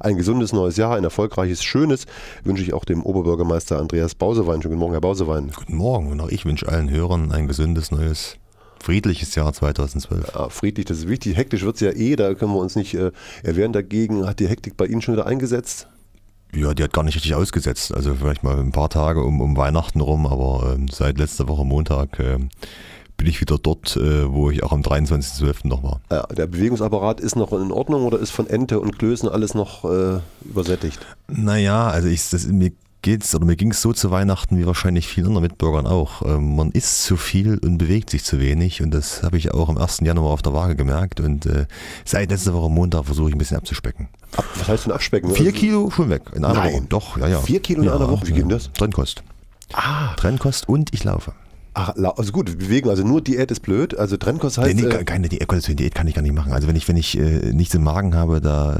ein gesundes neues Jahr, ein erfolgreiches, schönes, wünsche ich auch dem Oberbürgermeister Andreas Bausewein. Schönen guten Morgen, Herr Bausewein. Guten Morgen und auch ich wünsche allen Hörern ein gesundes, neues, friedliches Jahr 2012. Ja, friedlich, das ist wichtig. Hektisch wird es ja da können wir uns nicht erwehren dagegen. Hat die Hektik bei Ihnen schon wieder eingesetzt? Ja, die hat gar nicht richtig ausgesetzt. Also vielleicht mal ein paar Tage um Weihnachten rum, aber seit letzter Woche Montag bin ich wieder dort, wo ich auch am 23.12. noch war. Ja, der Bewegungsapparat ist noch in Ordnung oder ist von Ente und Klößen alles noch übersättigt? Naja, also mir ging es so zu Weihnachten wie wahrscheinlich vielen anderen Mitbürgern auch. Man isst zu viel und bewegt sich zu wenig und das habe ich auch am 1. Januar auf der Waage gemerkt und seit letzter Woche Montag versuche ich ein bisschen abzuspecken. Was heißt denn abspecken? 4 Kilo schon weg in einer Nein. Woche. Doch, ja. 4 Kilo in einer Woche, wie geht denn das? Trennkost. Trennkost und ich laufe. Ach, also gut, bewegen, also nur Diät ist blöd, also Trennkost heißt... Nee, keine Diät, Diät kann ich gar nicht machen. Also wenn ich nichts im Magen habe, da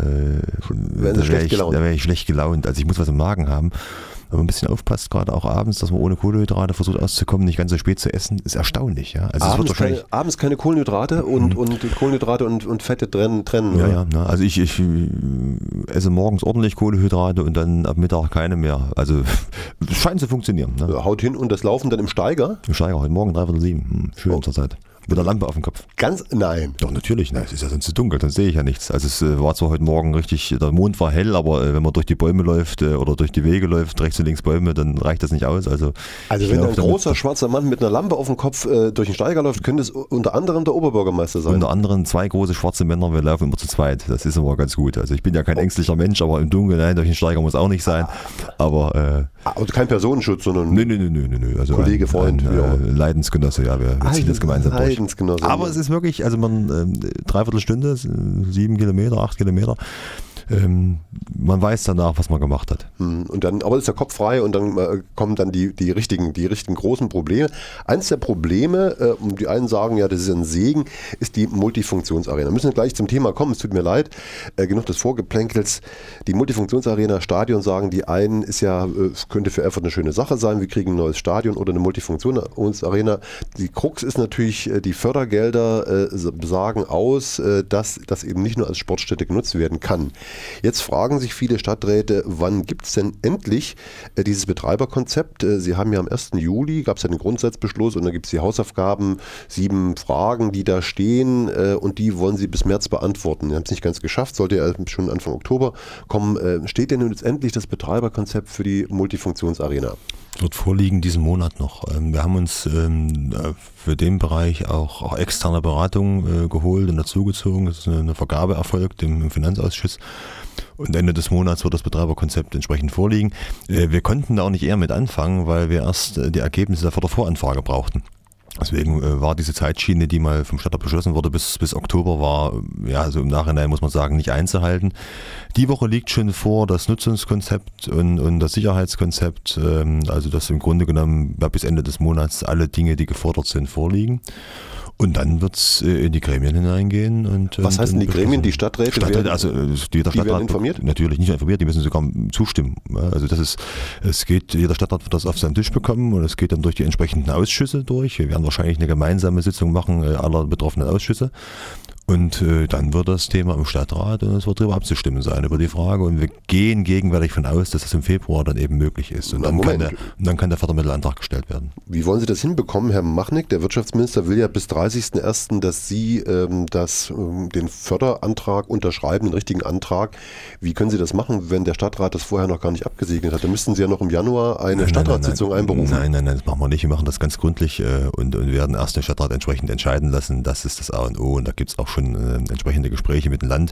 wäre ich schlecht gelaunt. Also ich muss was im Magen haben. Wenn man ein bisschen aufpasst, gerade auch abends, dass man ohne Kohlenhydrate versucht auszukommen, nicht ganz so spät zu essen, ist erstaunlich. Ja? Also abends keine Kohlenhydrate und Kohlenhydrate und Fette trennen. Ja, also ich esse morgens ordentlich Kohlenhydrate und dann ab Mittag keine mehr. Also es scheint zu funktionieren. Ne? Haut hin und das Laufen dann im Steiger? Im Steiger, heute Morgen 6:45. Schön zur Zeit. Mit der Lampe auf dem Kopf. Nein. Doch, natürlich. Es ist ja sonst zu dunkel, dann sehe ich ja nichts. Also es war zwar heute Morgen richtig, der Mond war hell, aber wenn man durch die Bäume läuft oder durch die Wege läuft, rechts und links Bäume, dann reicht das nicht aus. Also wenn ein großer schwarzer Mann mit einer Lampe auf dem Kopf durch den Steiger läuft, könnte es unter anderem der Oberbürgermeister sein. Unter anderem 2 große schwarze Männer, wir laufen immer zu zweit. Das ist immer ganz gut. Also ich bin ja kein ängstlicher Mensch, aber im Dunkeln, nein, durch den Steiger muss auch nicht sein. Aber und kein Personenschutz, sondern Nö. Also Kollege, Freund. Leidensgenosse, ja, wir ziehen das gemeinsam durch. Leidensgenosse. Aber es ist wirklich, also man 3/4 Stunde, 7 Kilometer, 8 Kilometer, man weiß danach, was man gemacht hat. Und dann, aber ist der Kopf frei und dann kommen dann die richtigen großen Probleme. Eins der Probleme, die einen sagen, ja, das ist ein Segen, ist die Multifunktionsarena. Wir müssen gleich zum Thema kommen, es tut mir leid, genug des Vorgeplänkels. Die Multifunktionsarena, Stadion, sagen die einen, ist ja, könnte für Erfurt eine schöne Sache sein, wir kriegen ein neues Stadion oder eine Multifunktionsarena. Die Krux ist natürlich, die Fördergelder sagen aus, dass das eben nicht nur als Sportstätte genutzt werden kann. Jetzt fragen sich viele Stadträte, wann gibt es denn endlich dieses Betreiberkonzept? Sie haben ja am 1. Juli, gab es ja den Grundsatzbeschluss und dann gibt es die Hausaufgaben, 7 Fragen, die da stehen und die wollen Sie bis März beantworten. Sie haben es nicht ganz geschafft, sollte ja schon Anfang Oktober kommen. Steht denn nun jetzt endlich das Betreiberkonzept für die Multifunktionsarena? Wird vorliegen diesen Monat noch. Wir haben uns für den Bereich auch externe Beratung geholt und dazugezogen. Es ist eine Vergabe erfolgt im Finanzausschuss. Und Ende des Monats wird das Betreiberkonzept entsprechend vorliegen. Wir konnten da auch nicht eher mit anfangen, weil wir erst die Ergebnisse der Fördervoranfrage brauchten. Deswegen war diese Zeitschiene, die mal vom Stadtrat beschlossen wurde, bis Oktober war, ja, also im Nachhinein muss man sagen, nicht einzuhalten. Die Woche liegt schon vor das Nutzungskonzept und das Sicherheitskonzept, also dass im Grunde genommen bis Ende des Monats alle Dinge, die gefordert sind, vorliegen. Und dann wird es in die Gremien hineingehen. Was heißt denn die Gremien? Die Stadträte werden informiert? Natürlich nicht informiert, die müssen sogar zustimmen. Also jeder Stadtrat wird das auf seinen Tisch bekommen und es geht dann durch die entsprechenden Ausschüsse durch. Wir werden wahrscheinlich eine gemeinsame Sitzung machen aller betroffenen Ausschüsse. Und dann wird das Thema im Stadtrat und es wird darüber abzustimmen sein, über die Frage. Und wir gehen gegenwärtig von aus, dass das im Februar dann eben möglich ist. Und dann kann der Fördermittelantrag gestellt werden. Wie wollen Sie das hinbekommen, Herr Machnick? Der Wirtschaftsminister will ja bis 30.01., dass Sie den Förderantrag unterschreiben, den richtigen Antrag. Wie können Sie das machen, wenn der Stadtrat das vorher noch gar nicht abgesegnet hat? Dann müssten Sie ja noch im Januar eine Stadtratssitzung einberufen. Nein, das machen wir nicht. Wir machen das ganz gründlich und werden erst den Stadtrat entsprechend entscheiden lassen. Das ist das A und O und da gibt es auch schon entsprechende Gespräche mit dem Land.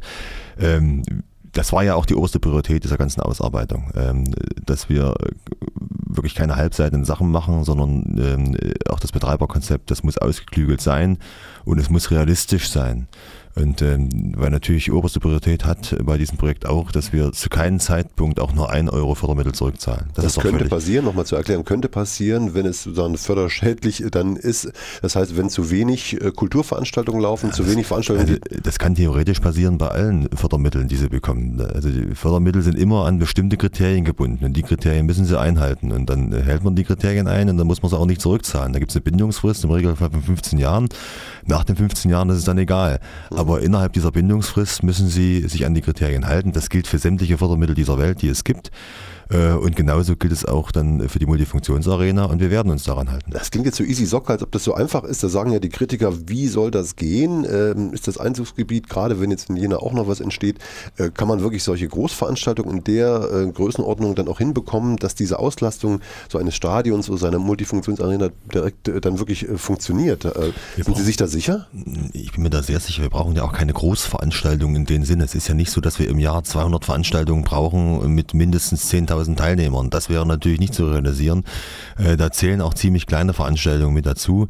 Das war ja auch die oberste Priorität dieser ganzen Ausarbeitung, dass wir wirklich keine halbseitigen Sachen machen, sondern auch das Betreiberkonzept, das muss ausgeklügelt sein und es muss realistisch sein. Und weil natürlich die oberste Priorität hat bei diesem Projekt auch, dass wir zu keinem Zeitpunkt auch nur 1 Euro Fördermittel zurückzahlen. Das könnte passieren, nochmal zu erklären, könnte passieren, wenn es sozusagen förderschädlich dann ist. Das heißt, wenn zu wenig Kulturveranstaltungen laufen, zu wenig Veranstaltungen. Also das kann theoretisch passieren bei allen Fördermitteln, die sie bekommen. Also die Fördermittel sind immer an bestimmte Kriterien gebunden und die Kriterien müssen sie einhalten. Und dann hält man die Kriterien ein und dann muss man sie auch nicht zurückzahlen. Da gibt es eine Bindungsfrist, im Regelfall von 15 Jahren. Nach den 15 Jahren ist es dann egal. aber innerhalb dieser Bindungsfrist müssen sie sich an die Kriterien halten. Das gilt für sämtliche Fördermittel dieser Welt, die es gibt. Und genauso gilt es auch dann für die Multifunktionsarena und wir werden uns daran halten. Das klingt jetzt so easy Soccer, als ob das so einfach ist. Da sagen ja die Kritiker, wie soll das gehen? Ist das Einzugsgebiet, gerade wenn jetzt in Jena auch noch was entsteht, kann man wirklich solche Großveranstaltungen in der Größenordnung dann auch hinbekommen, dass diese Auslastung so eines Stadions oder seiner Multifunktionsarena direkt dann wirklich funktioniert? Sind Sie sich da sicher? Ich bin mir da sehr sicher. Wir brauchen ja auch keine Großveranstaltungen in dem Sinne. Es ist ja nicht so, dass wir im Jahr 200 Veranstaltungen brauchen mit mindestens 10.000 Teilnehmern. Das wäre natürlich nicht zu realisieren. Da zählen auch ziemlich kleine Veranstaltungen mit dazu.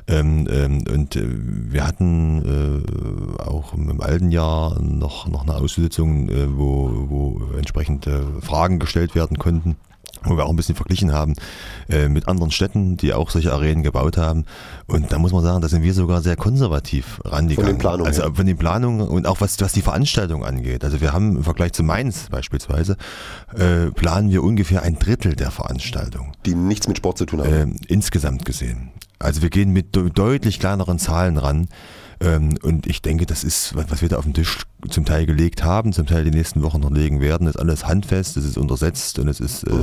Und wir hatten auch im alten Jahr noch eine Ausschusssitzung, wo entsprechend Fragen gestellt werden konnten, wo wir auch ein bisschen verglichen haben mit anderen Städten, die auch solche Arenen gebaut haben. Und da muss man sagen, da sind wir sogar sehr konservativ rangegangen. Von den Planungen. Also von den Planungen und auch was die Veranstaltung angeht. Also wir haben im Vergleich zu Mainz beispielsweise, planen wir ungefähr 1/3 der Veranstaltung. Die nichts mit Sport zu tun haben. Insgesamt gesehen. Also wir gehen mit deutlich kleineren Zahlen ran. Und ich denke, das ist, was wir da auf den Tisch zum Teil gelegt haben, zum Teil die nächsten Wochen noch legen werden, ist alles handfest, es ist untersetzt und es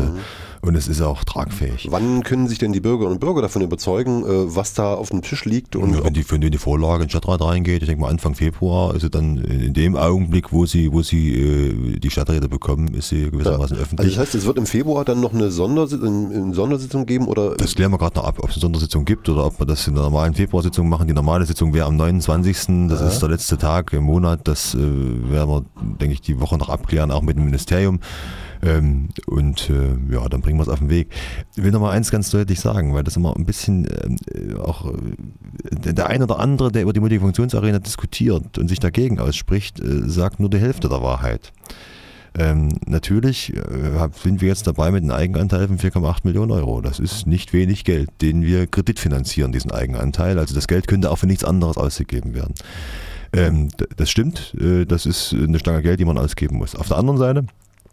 ist auch tragfähig. Wann können sich denn die Bürgerinnen und Bürger davon überzeugen, was da auf dem Tisch liegt? Und wenn die Vorlage in den Stadtrat reingeht, ich denke mal Anfang Februar, ist sie dann in dem Augenblick, wo sie die Stadträte bekommen, ist sie gewissermaßen öffentlich. Also das heißt, es wird im Februar dann noch eine Sondersitzung geben? Oder? Das klären wir gerade noch ab, ob es eine Sondersitzung gibt oder ob wir das in der normalen Februarsitzung machen. Die normale Sitzung wäre am 29. Das ist der letzte Tag im Monat. Das werden wir, denke ich, die Woche noch abklären, auch mit dem Ministerium. Dann bringen wir es auf den Weg. Ich will noch mal eins ganz deutlich sagen, weil das immer ein bisschen auch der eine oder andere, der über die Multifunktionsarena diskutiert und sich dagegen ausspricht, sagt nur die Hälfte der Wahrheit. Natürlich sind wir jetzt dabei mit einem Eigenanteil von 4,8 Millionen Euro. Das ist nicht wenig Geld, den wir kreditfinanzieren, diesen Eigenanteil. Also das Geld könnte auch für nichts anderes ausgegeben werden. Das stimmt, das ist eine Stange Geld, die man ausgeben muss. Auf der anderen Seite,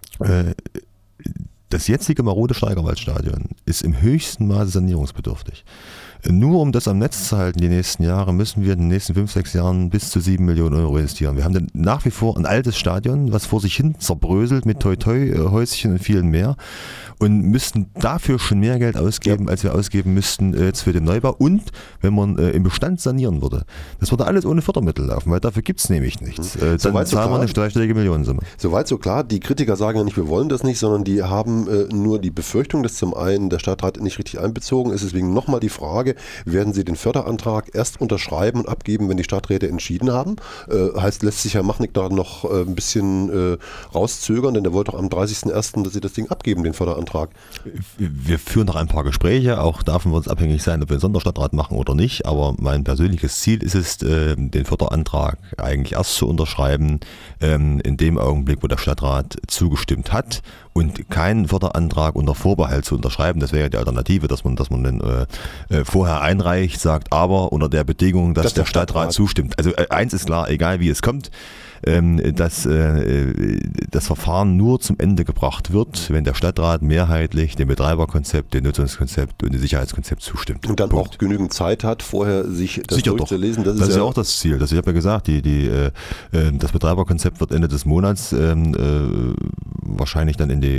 das jetzige marode Steigerwaldstadion ist im höchsten Maße sanierungsbedürftig. Nur um das am Netz zu halten die nächsten Jahre, müssen wir in den nächsten 5-6 Jahren bis zu 7 Millionen Euro investieren. Wir haben dann nach wie vor ein altes Stadion, was vor sich hin zerbröselt mit Toi-Toi-Häuschen und vielen mehr und müssten dafür schon mehr Geld ausgeben, als wir ausgeben müssten jetzt für den Neubau. Und wenn man im Bestand sanieren würde, das würde alles ohne Fördermittel laufen, weil dafür gibt es nämlich nichts. Dann zahlen wir eine zweistellige Millionensumme. Soweit so klar. Die Kritiker sagen ja nicht, wir wollen das nicht, sondern die haben nur die Befürchtung, dass zum einen der Stadtrat nicht richtig einbezogen ist. Deswegen nochmal die Frage, werden Sie den Förderantrag erst unterschreiben und abgeben, wenn die Stadträte entschieden haben? Heißt, lässt sich Herr Machnick da noch ein bisschen rauszögern, denn der wollte doch am 30.01., dass Sie das Ding abgeben, den Förderantrag. Wir führen noch ein paar Gespräche, auch davon wird es abhängig sein, ob wir einen Sonderstadtrat machen oder nicht, aber mein persönliches Ziel ist es, den Förderantrag eigentlich erst zu unterschreiben, in dem Augenblick, wo der Stadtrat zugestimmt hat und keinen Förderantrag unter Vorbehalt zu unterschreiben. Das wäre ja die Alternative, dass man den vorher einreicht, sagt aber unter der Bedingung, dass der Stadtrat zustimmt. Also eins ist klar, egal wie es kommt, dass das Verfahren nur zum Ende gebracht wird, wenn der Stadtrat mehrheitlich dem Betreiberkonzept, dem Nutzungskonzept und dem Sicherheitskonzept zustimmt. Und dann auch genügend Zeit hat, vorher sich das durchzulesen. Das ist ja auch das Ziel. Ich habe ja gesagt, das Betreiberkonzept wird Ende des Monats wahrscheinlich dann in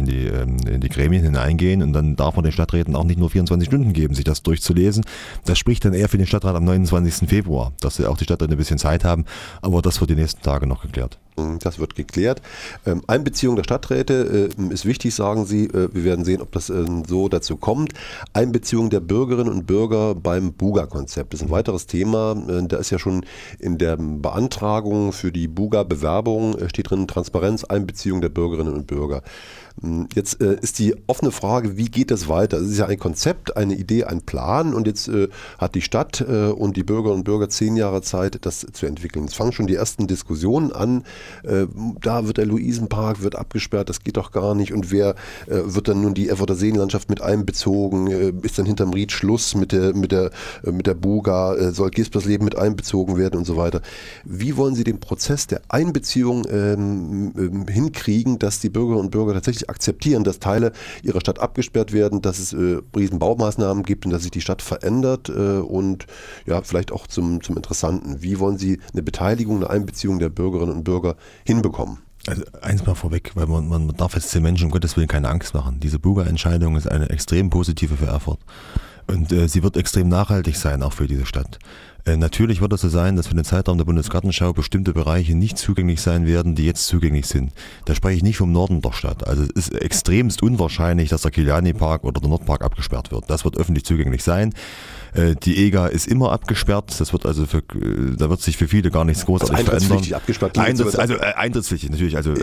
die Gremien hineingehen und dann darf man den Stadträten auch nicht nur 24 Stunden geben, sich das durchzulesen. Das spricht dann eher für den Stadtrat am 29. Februar, dass auch die Stadträte ein bisschen Zeit haben, aber das wird die nächsten Tage noch geklärt. Das wird geklärt. Einbeziehung der Stadträte ist wichtig, sagen Sie. Wir werden sehen, ob das so dazu kommt. Einbeziehung der Bürgerinnen und Bürger beim BUGA-Konzept ist ein weiteres Thema. Da ist ja schon in der Beantragung für die BUGA-Bewerbung steht drin Transparenz, Einbeziehung der Bürgerinnen und Bürger. Jetzt ist die offene Frage, wie geht das weiter? Es ist ja ein Konzept, eine Idee, ein Plan und jetzt hat die Stadt und die Bürgerinnen und Bürger 10 Jahre Zeit, das zu entwickeln. Es fangen schon die ersten Diskussionen an. da wird der Luisenpark wird abgesperrt, das geht doch gar nicht und wer wird dann nun die Erfurter Seenlandschaft mit einbezogen, ist dann hinterm Ried Schluss mit der Buga, soll Geespersleben mit einbezogen werden und so weiter. Wie wollen Sie den Prozess der Einbeziehung hinkriegen, dass die Bürgerinnen und Bürger tatsächlich akzeptieren, dass Teile ihrer Stadt abgesperrt werden, dass es riesen Baumaßnahmen gibt und dass sich die Stadt verändert und ja, vielleicht auch zum Interessanten. Wie wollen Sie eine Beteiligung, eine Einbeziehung der Bürgerinnen und Bürger hinbekommen? Also eins mal vorweg, weil man darf jetzt den Menschen um Gottes Willen keine Angst machen. Diese Buga-Entscheidung ist eine extrem positive für Erfurt. Und sie wird extrem nachhaltig sein, auch für diese Stadt. Natürlich wird es so sein, dass für den Zeitraum der Bundesgartenschau bestimmte Bereiche nicht zugänglich sein werden, die jetzt zugänglich sind. Da spreche ich nicht vom Norden der Stadt. Also es ist extremst unwahrscheinlich, dass der Kiliani-Park oder der Nordpark abgesperrt wird. Das wird öffentlich zugänglich sein. Die EGA ist immer abgesperrt. Das wird also da wird sich für viele gar nichts großartig verändern. Abgesperrt. Eintrittspflichtig natürlich. Also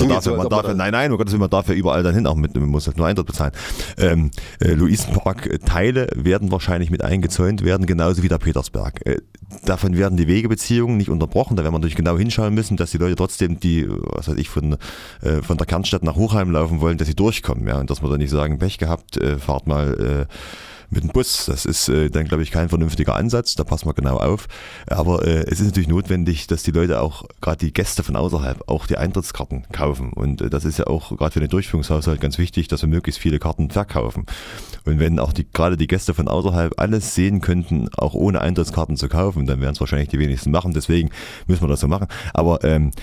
man darf ja überall dann hin, auch man muss halt nur Eintritt bezahlen. Luisenpark-Teile werden wahrscheinlich mit eingezäunt werden, genauso wie der Petersberg. Davon werden die Wegebeziehungen nicht unterbrochen. Da werden wir natürlich genau hinschauen müssen, dass die Leute trotzdem, die, was weiß ich, von der Kernstadt nach Hochheim laufen wollen, dass sie durchkommen. Ja? Und dass wir dann nicht sagen, Pech gehabt, fahrt mal mit dem Bus. Das ist dann, glaube ich, kein vernünftiger Ansatz. Da passen wir genau auf. Aber es ist natürlich notwendig, dass die Leute auch, gerade die Gäste von außerhalb, auch die Eintrittskarten kaufen. Und das ist ja auch gerade für den Durchführungshaushalt ganz wichtig, dass wir möglichst viele Karten verkaufen. Und wenn auch gerade die Gäste von außerhalb alles sehen könnten, auch ohne Eintrittskarten zu kaufen, dann werden es wahrscheinlich die wenigsten machen. Deswegen müssen wir das so machen. Aber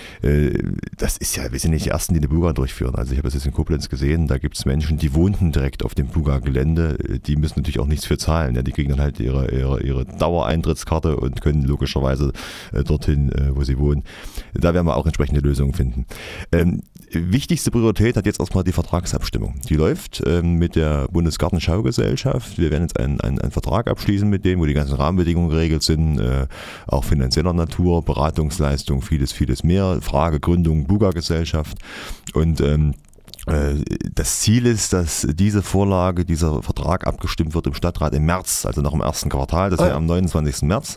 das ist ja, wir sind nicht die Ersten, die eine Buga durchführen. Also ich habe das jetzt in Koblenz gesehen, da gibt es Menschen, die wohnten direkt auf dem Buga-Gelände. Die müssen natürlich auch nichts für zahlen. Ja, die kriegen dann halt ihre Dauereintrittskarte und können logischerweise dorthin, wo sie wohnen. Da werden wir auch entsprechende Lösungen finden. Wichtigste Priorität hat jetzt erstmal die Vertragsabstimmung. Die läuft mit der Bundesgartenschaugesellschaft. Wir werden jetzt einen Vertrag abschließen mit dem, wo die ganzen Rahmenbedingungen geregelt sind, auch finanzieller Natur, Beratungsleistung, vieles mehr, Frage Gründung Buga-Gesellschaft und das Ziel ist, dass dieser Vertrag abgestimmt wird im Stadtrat im März, also noch im ersten Quartal, das wäre am 29. März.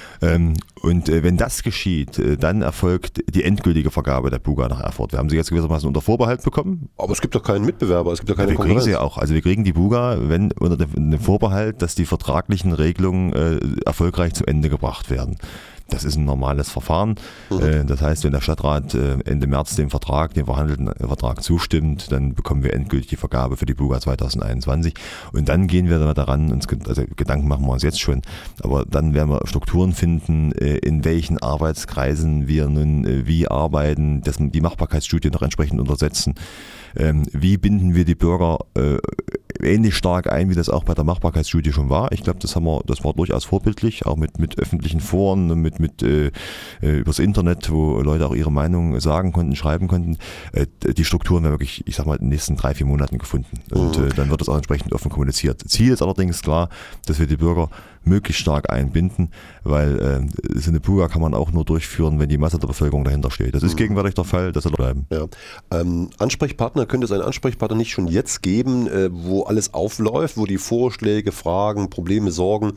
Und wenn das geschieht, dann erfolgt die endgültige Vergabe der Buga nach Erfurt. Wir haben sie jetzt gewissermaßen unter Vorbehalt bekommen. Aber es gibt doch keinen Mitbewerber, es gibt doch keine Konkurrenz. Wir kriegen sie auch. Also wir kriegen die Buga, wenn unter dem Vorbehalt, dass die vertraglichen Regelungen erfolgreich zu Ende gebracht werden. Das ist ein normales Verfahren. Das heißt, wenn der Stadtrat Ende März dem verhandelten Vertrag zustimmt, dann bekommen wir endgültig die Vergabe für die Buga 2021. Und dann gehen wir daran, also Gedanken machen wir uns jetzt schon, aber dann werden wir Strukturen finden, in welchen Arbeitskreisen wir nun wie arbeiten, die Machbarkeitsstudie noch entsprechend untersetzen. Wie binden wir die Bürger ähnlich stark ein, wie das auch bei der Machbarkeitsstudie schon war. Ich glaube, das war durchaus vorbildlich, auch mit öffentlichen Foren, mit übers Internet, wo Leute auch ihre Meinung sagen konnten, schreiben konnten. Die Strukturen werden wirklich, ich sag mal, in den nächsten 3-4 Monaten gefunden. Und dann wird das auch entsprechend offen kommuniziert. Ziel ist allerdings klar, dass wir die Bürger möglichst stark einbinden, weil so eine Buga kann man auch nur durchführen, wenn die Masse der Bevölkerung dahinter steht. Das ist gegenwärtig der Fall, das soll bleiben. Ja. Ansprechpartner, könnte es einen Ansprechpartner nicht schon jetzt geben, wo alles aufläuft, wo die Vorschläge, Fragen, Probleme, Sorgen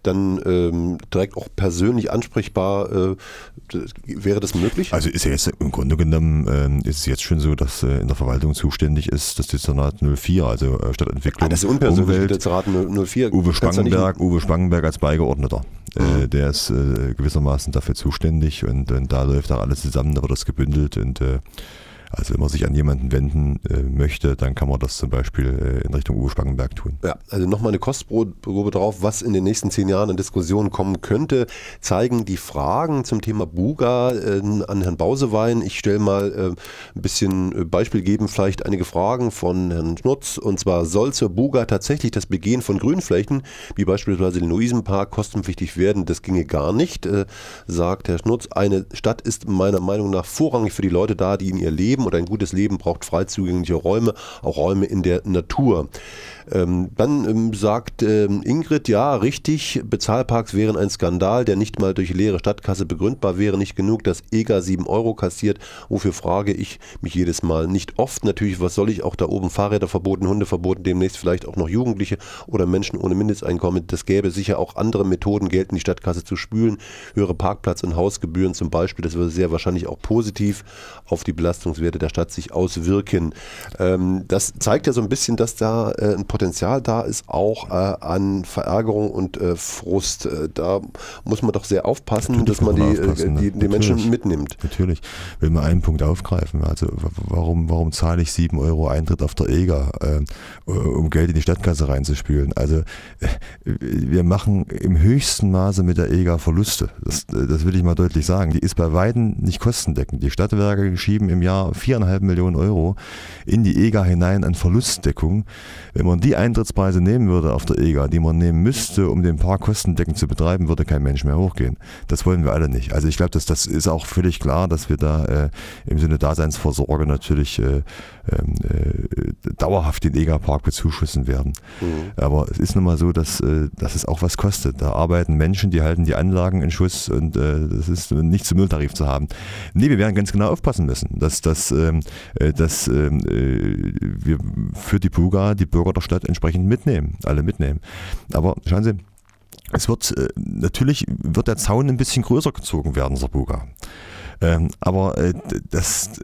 dann direkt auch persönlich ansprechbar, wäre das möglich? Also ist ja jetzt im Grunde genommen ist es jetzt schon so, dass in der Verwaltung zuständig ist das Dezernat 04, also Stadtentwicklung, das ist unpersönlich, Dezernat 04. Uwe Spangenberg als Beigeordneter. Der ist gewissermaßen dafür zuständig und da läuft auch alles zusammen, da wird das gebündelt und also wenn man sich an jemanden wenden möchte, dann kann man das zum Beispiel in Richtung Uwe Spangenberg tun. Ja, also nochmal eine Kostprobe drauf, was in den nächsten 10 Jahren in Diskussionen kommen könnte, zeigen die Fragen zum Thema Buga an Herrn Bausewein. Ich stelle mal ein bisschen Beispiel geben, vielleicht einige Fragen von Herrn Schnutz. Und zwar, soll zur Buga tatsächlich das Begehen von Grünflächen, wie beispielsweise den Luisenpark, kostenpflichtig werden? Das ginge gar nicht, sagt Herr Schnutz. Eine Stadt ist meiner Meinung nach vorrangig für die Leute da, die in ihr leben leben und ein gutes Leben braucht frei zugängliche Räume, auch Räume in der Natur. Dann sagt Ingrid, ja, richtig, Bezahlparks wären ein Skandal, der nicht mal durch leere Stadtkasse begründbar wäre. Nicht genug, dass EGA 7 € kassiert. Wofür frage ich mich jedes Mal? Nicht oft natürlich, was soll ich auch da oben? Fahrräder verboten, Hunde verboten, demnächst vielleicht auch noch Jugendliche oder Menschen ohne Mindesteinkommen. Das gäbe sicher auch andere Methoden, Geld in die Stadtkasse zu spülen. Höhere Parkplatz- und Hausgebühren zum Beispiel, das würde sehr wahrscheinlich auch positiv auf die Belastungswerte der Stadt sich auswirken. Das zeigt ja so ein bisschen, dass da ein Potenzial da ist, auch an Verärgerung und Frust. Da muss man doch sehr aufpassen, Natürlich dass man die Menschen mitnimmt. Natürlich. Will man einen Punkt aufgreifen. Also warum zahle ich 7 € Eintritt auf der EGA, um Geld in die Stadtkasse reinzuspülen? Also wir machen im höchsten Maße mit der EGA Verluste. Das will ich mal deutlich sagen. Die ist bei weitem nicht kostendeckend. Die Stadtwerke schieben im Jahr 4,5 Millionen € in die EGA hinein an Verlustdeckung. Wenn man die Eintrittspreise nehmen würde auf der EGA, die man nehmen müsste, um den Park kostendeckend zu betreiben, würde kein Mensch mehr hochgehen. Das wollen wir alle nicht. Also ich glaube, das ist auch völlig klar, dass wir da im Sinne Daseinsvorsorge natürlich dauerhaft den EGA-Park bezuschussen werden. Aber es ist nun mal so, dass es auch was kostet. Da arbeiten Menschen, die halten die Anlagen in Schuss und das ist nicht zum Nulltarif zu haben. Nee, wir werden ganz genau aufpassen müssen, dass wir für die Buga die Bürger der Stadt entsprechend alle mitnehmen. Aber schauen Sie, natürlich wird der Zaun ein bisschen größer gezogen werden, der Buga. Aber es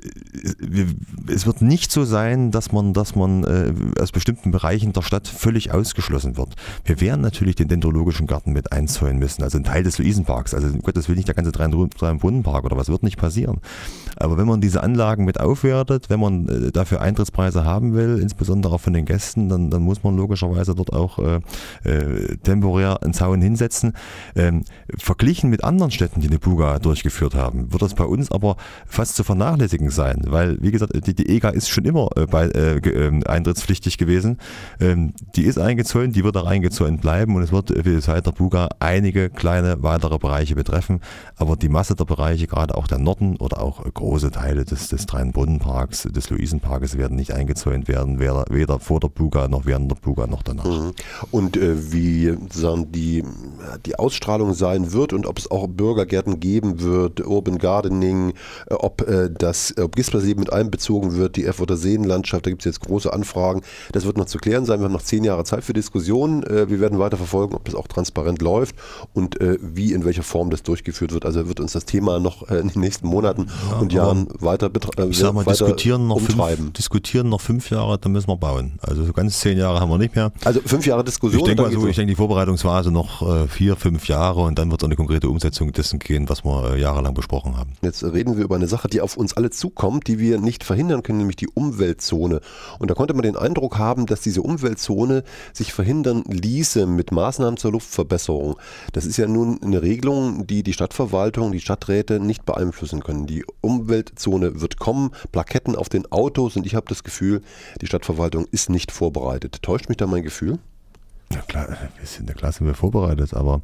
wird nicht so sein, dass man aus bestimmten Bereichen der Stadt völlig ausgeschlossen wird. Wir werden natürlich den Dendrologischen Garten mit einzäunen müssen, also ein Teil des Luisenparks. Also um Gottes Willen nicht der ganze Drei-Brunnen-Park oder was, wird nicht passieren. Aber wenn man diese Anlagen mit aufwertet, wenn man dafür Eintrittspreise haben will, insbesondere auch von den Gästen, dann muss man logischerweise dort auch temporär einen Zaun hinsetzen. Verglichen mit anderen Städten, die eine Buga durchgeführt haben, wird das bei uns aber fast zu vernachlässigen sein, weil, wie gesagt, die EGA ist schon immer eintrittspflichtig gewesen. Die ist eingezäunt, die wird auch eingezäunt bleiben und es wird seit der Buga einige kleine weitere Bereiche betreffen, aber die Masse der Bereiche, gerade auch der Norden oder auch große Teile des Drei-Brunnen-Parks, des Luisenparkes werden nicht eingezäunt werden, weder vor der Buga noch während der Buga noch danach. Und wie sozusagen die Ausstrahlung sein wird und ob es auch Bürgergärten geben wird, Urban Gardening, ob Gispersleben mit einbezogen wird, die Erfurter Seenlandschaft, da gibt es jetzt große Anfragen. Das wird noch zu klären sein. Wir haben noch 10 Jahre Zeit für Diskussionen. Wir werden weiter verfolgen, ob das auch transparent läuft und in welcher Form das durchgeführt wird. Also wird uns das Thema noch in den nächsten Monaten und Jahren weiter diskutieren noch 5 Jahre, dann müssen wir bauen. Also so ganz 10 Jahre haben wir nicht mehr. Also 5 Jahre Diskussion. Ich denke die Vorbereitungsphase noch 4, 5 Jahre und dann wird es eine konkrete Umsetzung dessen gehen, was wir jahrelang besprochen haben. Jetzt reden wir über eine Sache, die auf uns alle zukommt, die wir nicht verhindern können, nämlich die Umweltzone. Und da konnte man den Eindruck haben, dass diese Umweltzone sich verhindern ließe mit Maßnahmen zur Luftverbesserung. Das ist ja nun eine Regelung, die Stadtverwaltung, die Stadträte nicht beeinflussen können. Die Umweltzone wird kommen, Plaketten auf den Autos und ich habe das Gefühl, die Stadtverwaltung ist nicht vorbereitet. Täuscht mich da mein Gefühl? Ja klar, sind wir vorbereitet, aber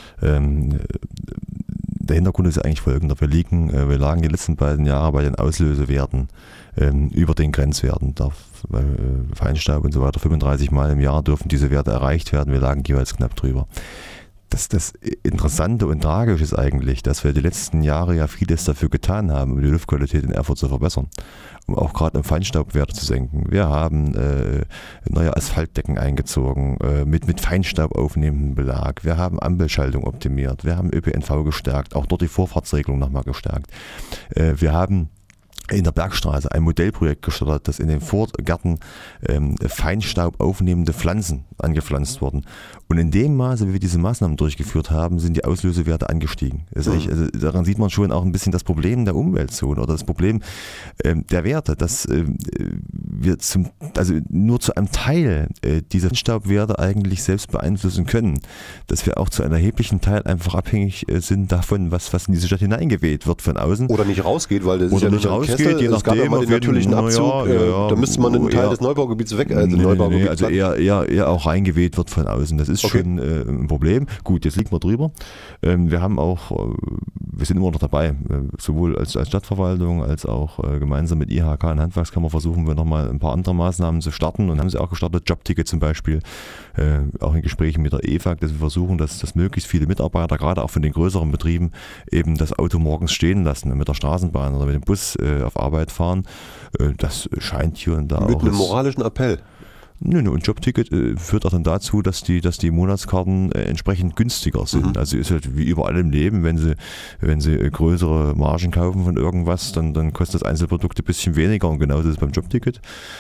der Hintergrund ist eigentlich folgender. Wir lagen die letzten beiden Jahre bei den Auslösewerten über den Grenzwerten. Bei Feinstaub und so weiter 35 Mal im Jahr dürfen diese Werte erreicht werden. Wir lagen jeweils knapp drüber. Das Interessante und Tragische ist eigentlich, dass wir die letzten Jahre ja vieles dafür getan haben, um die Luftqualität in Erfurt zu verbessern, um auch gerade Feinstaubwerte zu senken. Wir haben neue Asphaltdecken eingezogen, mit Feinstaub aufnehmendem Belag. Wir haben Ampelschaltung optimiert. Wir haben ÖPNV gestärkt, auch dort die Vorfahrtsregelung nochmal gestärkt. Wir haben in der Bergstraße ein Modellprojekt gestartet, dass in den Vorgärten Feinstaub aufnehmende Pflanzen angepflanzt wurden. Und in dem Maße, wie wir diese Maßnahmen durchgeführt haben, sind die Auslösewerte angestiegen. Also daran sieht man schon auch ein bisschen das Problem der Umweltzone oder das Problem der Werte, dass wir nur zu einem Teil dieser Feinstaubwerte eigentlich selbst beeinflussen können, dass wir auch zu einem erheblichen Teil einfach abhängig sind davon, was in diese Stadt hineingeweht wird von außen. Oder nicht rausgeht, weil das oder ist ja nicht rausgeht, Kessel, je nachdem. Es gab ja mal den natürlichen Abzug, da müsste man einen Teil des Neubaugebiets weg. Also eher auch reingeweht wird von außen. Das ist schon ein Problem. Gut, jetzt liegt man drüber. Wir sind immer noch dabei, sowohl als Stadtverwaltung als auch gemeinsam mit IHK und Handwerkskammer versuchen wir nochmal ein paar andere Maßnahmen zu starten und haben sie auch gestartet, Jobticket zum Beispiel, auch in Gesprächen mit der EFAG, dass wir versuchen, dass möglichst viele Mitarbeiter, gerade auch von den größeren Betrieben, eben das Auto morgens stehen lassen und mit der Straßenbahn oder mit dem Bus auf Arbeit fahren. Das scheint hier und da mit auch... Mit einem moralischen Appell. Und Jobticket führt auch dann dazu, dass die Monatskarten entsprechend günstiger sind. Also ist halt wie überall im Leben, wenn sie größere Margen kaufen von irgendwas, dann kostet das Einzelprodukt ein bisschen weniger und genauso ist es beim Jobticket.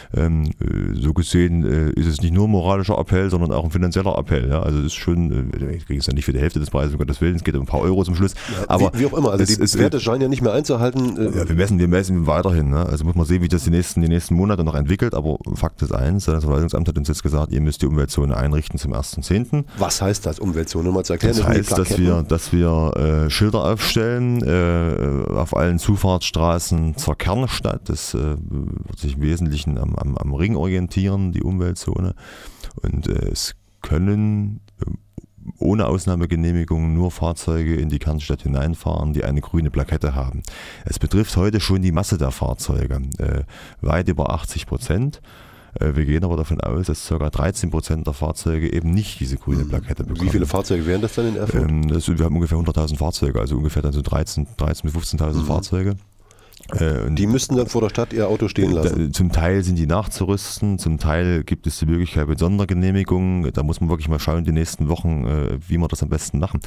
So gesehen ist es nicht nur ein moralischer Appell, sondern auch ein finanzieller Appell. Ja? Also es ist schon, ich kriege es ja nicht für die Hälfte des Preises, um Gottes Willen, es geht um ein paar Euro zum Schluss. Ja, aber wie auch immer, also die Werte scheinen ja nicht mehr einzuhalten. Ja, wir messen weiterhin. Ne? Also muss man sehen, wie das die nächsten Monate noch entwickelt, aber Fakt ist eins, das Verwaltungsamt hat uns jetzt gesagt, ihr müsst die Umweltzone einrichten zum 1.10. Was heißt das, Umweltzone? Mal zu erklären. Das heißt, dass wir Schilder aufstellen auf allen Zufahrtsstraßen zur Kernstadt. Das wird sich im Wesentlichen am Ring orientieren, die Umweltzone. Und es können ohne Ausnahmegenehmigung nur Fahrzeuge in die Kernstadt hineinfahren, die eine grüne Plakette haben. Es betrifft heute schon die Masse der Fahrzeuge, weit über 80%. Wir gehen aber davon aus, dass ca. 13% der Fahrzeuge eben nicht diese grüne Plakette bekommen. Wie viele Fahrzeuge wären das dann in Erfurt? Wir haben ungefähr 100.000 Fahrzeuge, also ungefähr dann so 13.000 bis 15.000 Fahrzeuge. Die müssten dann vor der Stadt ihr Auto stehen lassen? Zum Teil sind die nachzurüsten, zum Teil gibt es die Möglichkeit mit Sondergenehmigung. Da muss man wirklich mal schauen, die nächsten Wochen, wie wir das am besten machen.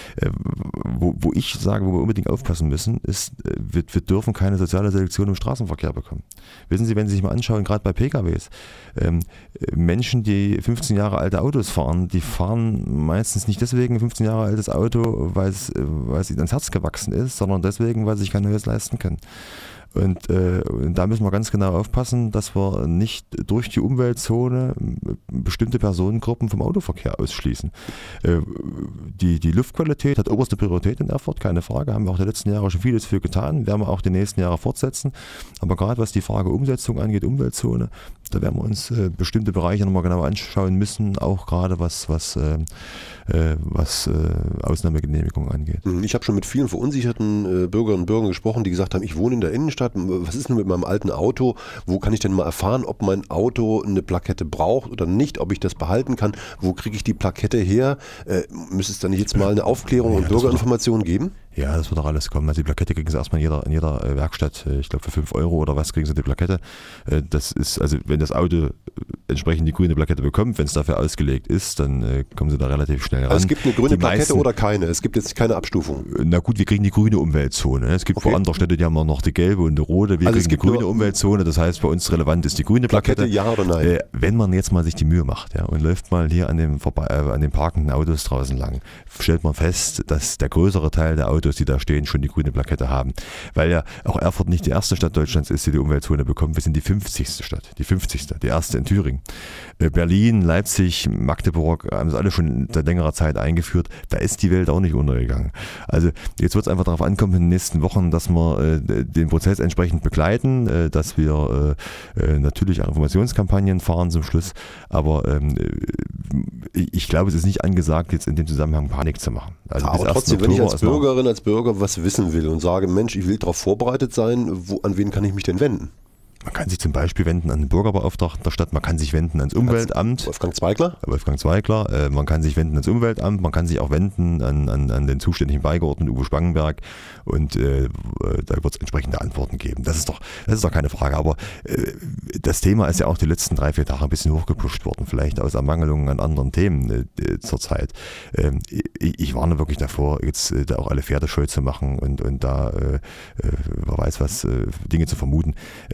Wo ich sage, wo wir unbedingt aufpassen müssen, ist, wir dürfen keine soziale Selektion im Straßenverkehr bekommen. Wissen Sie, wenn Sie sich mal anschauen, gerade bei PKWs, Menschen, die 15 Jahre alte Autos fahren, die fahren meistens nicht deswegen ein 15 Jahre altes Auto, weil es ihnen ans Herz gewachsen ist, sondern deswegen, weil sie sich kein neues leisten können. Und da müssen wir ganz genau aufpassen, dass wir nicht durch die Umweltzone bestimmte Personengruppen vom Autoverkehr ausschließen. Die Luftqualität hat oberste Priorität in Erfurt, keine Frage. Haben wir auch die letzten Jahre schon vieles für getan, werden wir auch die nächsten Jahre fortsetzen. Aber gerade was die Frage Umsetzung angeht, Umweltzone, da werden wir uns bestimmte Bereiche nochmal genau anschauen müssen, auch gerade was Ausnahmegenehmigung angeht. Ich habe schon mit vielen verunsicherten Bürgerinnen und Bürgern gesprochen, die gesagt haben, ich wohne in der Innenstadt, was ist denn mit meinem alten Auto? Wo kann ich denn mal erfahren, ob mein Auto eine Plakette braucht oder nicht, ob ich das behalten kann? Wo kriege ich die Plakette her? Müsste es dann jetzt mal eine Aufklärung und Bürgerinformation geben? Ja, das wird auch alles kommen. Also die Plakette kriegen sie erstmal in jeder Werkstatt. Ich glaube für 5 Euro oder was kriegen sie die Plakette. Das ist, also wenn das Auto entsprechend die grüne Plakette bekommt, wenn es dafür ausgelegt ist, dann kommen sie da relativ schnell ran. Also es gibt eine grüne Plakette oder keine? Es gibt jetzt keine Abstufung? Na gut, wir kriegen die grüne Umweltzone. Es gibt andere Städte, die haben noch die gelbe und die rote. Wir kriegen die grüne Umweltzone. Das heißt, bei uns relevant ist die grüne Plakette. Ja oder nein? Wenn man jetzt mal sich die Mühe macht, ja, und läuft mal hier an den parkenden Autos draußen lang, stellt man fest, dass der größere Teil der Autos, die da stehen, schon die grüne Plakette haben. Weil ja auch Erfurt nicht die erste Stadt Deutschlands ist, die Umweltzone bekommt. Wir sind die 50. Stadt. Die 50. Die erste in Thüringen. Berlin, Leipzig, Magdeburg haben es alle schon seit längerer Zeit eingeführt. Da ist die Welt auch nicht untergegangen. Also jetzt wird es einfach darauf ankommen in den nächsten Wochen, dass wir den Prozess entsprechend begleiten, dass wir natürlich auch Informationskampagnen fahren zum Schluss. Aber ich glaube, es ist nicht angesagt, jetzt in dem Zusammenhang Panik zu machen. Also aber trotzdem, wenn ich als Bürgerin, als Bürger was wissen will und sage, Mensch, ich will darauf vorbereitet sein, an wen kann ich mich denn wenden? Man kann sich zum Beispiel wenden an den Bürgerbeauftragten der Stadt, man kann sich wenden ans Umweltamt. Wolfgang Zweigler? Man kann sich wenden ans Umweltamt, man kann sich auch wenden an den zuständigen Beigeordneten Uwe Spangenberg und da wird es entsprechende Antworten geben. Das ist doch keine Frage, aber das Thema ist ja auch die letzten 3-4 Tage ein bisschen hochgepusht worden, vielleicht aus Ermangelung an anderen Themen zurzeit. Ich warne wirklich davor, jetzt da auch alle Pferde scheu zu machen und da, wer weiß was, Dinge zu vermuten.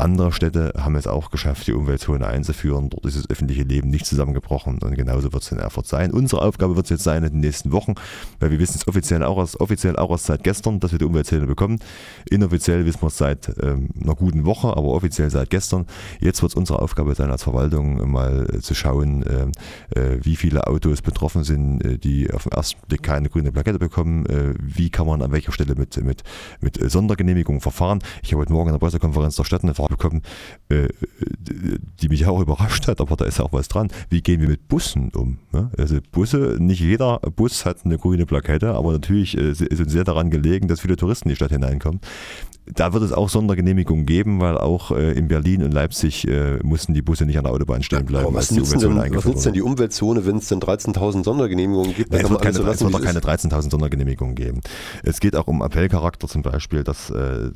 Andere Städte haben es auch geschafft, die Umweltzone einzuführen. Dort ist das öffentliche Leben nicht zusammengebrochen und genauso wird es in Erfurt sein. Unsere Aufgabe wird es jetzt sein in den nächsten Wochen, weil wir wissen es offiziell auch erst seit gestern, dass wir die Umweltzone bekommen. Inoffiziell wissen wir es seit einer guten Woche, aber offiziell seit gestern. Jetzt wird es unsere Aufgabe sein, als Verwaltung mal zu schauen, wie viele Autos betroffen sind, die auf den ersten Blick keine grüne Plakette bekommen. Wie kann man an welcher Stelle mit Sondergenehmigungen verfahren. Ich habe heute Morgen in der Pressekonferenz der Stadt eine Frage bekommen, die mich auch überrascht hat, aber da ist ja auch was dran. Wie gehen wir mit Bussen um? Also Busse, nicht jeder Bus hat eine grüne Plakette, aber natürlich ist uns sehr daran gelegen, dass viele Touristen in die Stadt hineinkommen. Da wird es auch Sondergenehmigungen geben, weil auch in Berlin und Leipzig mussten die Busse nicht an der Autobahn stehen bleiben. Was nützt denn die Umweltzone, wenn es denn 13.000 Sondergenehmigungen gibt? Es wird keine 13.000 Sondergenehmigungen geben. Es geht auch um Appellcharakter zum Beispiel, dass